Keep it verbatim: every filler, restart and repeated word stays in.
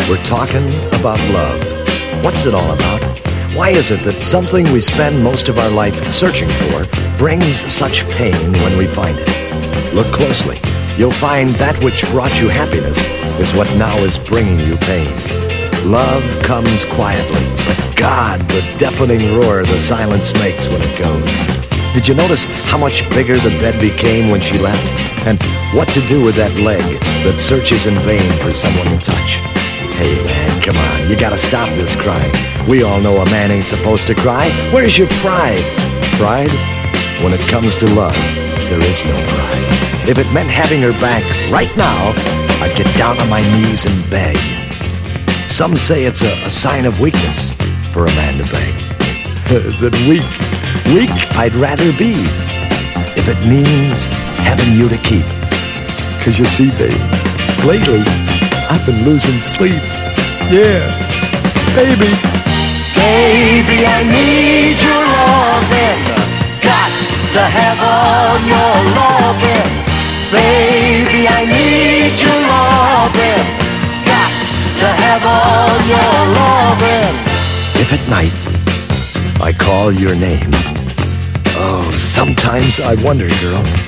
We're talking about love. What's it all about? Why is it that something we spend most of our life searching for brings such pain when we find it? Look closely. You'll find that which brought you happiness is what now is bringing you pain. Love comes quietly, but God, the deafening roar the silence makes when it goes. Did you notice how much bigger the bed became when she left? And what to do with that leg that searches in vain for someone to touch? Hey man, come on, you gotta stop this crying. We all know a man ain't supposed to cry. Where's your pride? Pride? When it comes to love, there is no pride. If it meant having her back right now, I'd get down on my knees and beg. Some say it's a, a sign of weakness for a man to beg. Then weak, weak I'd rather be, if it means having you to keep. Cause you see, babe, lately I've been losing sleep. Yeah, baby. Baby, I need your loving. Got to have all your loving. Baby, I need your loving. Got to have all your loving. If at night I call your name, oh, sometimes I wonder, girl,